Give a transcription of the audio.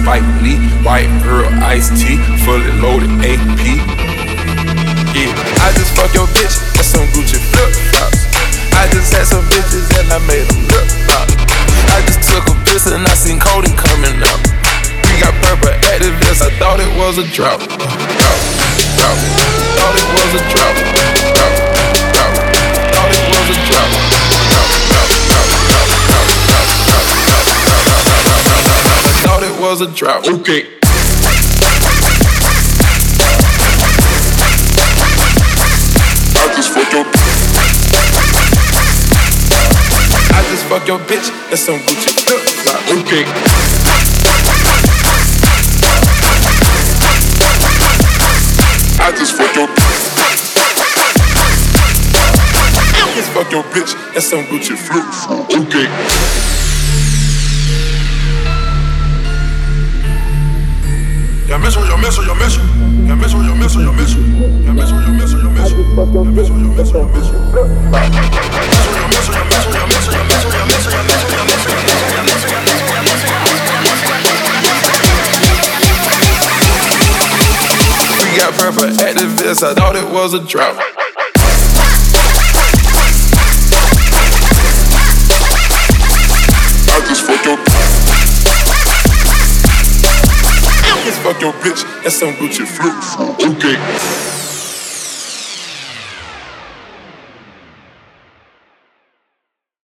Spike Lee, White Earl, Iced Tea, fully loaded AP. Yeah, I just fuck your bitch, that's some Gucci flip-flops. I just had some bitches and I made them lip-flop. I just took a piss and I seen Cody coming up. We got purple activists, I thought it was a drought. Thought it was a drought. Thought it was a drought. Thought it was a drought. Okay. I just fuck your bitch, that's some Gucci flip-flop. Okay. I just fuck your bitch, that's some Gucci flip-flop. Okay. Y'a meso, y'a meso, y'a meso. Y'a meso, y'a meso, y'a meso. Y'a meso, y'a meso, y'a meso. Y'a meso, y'a meso, y'a meso. We got purple activists, I thought it was a drought. I just fuck your bitch, that's some Gucci flip-flop. Okay.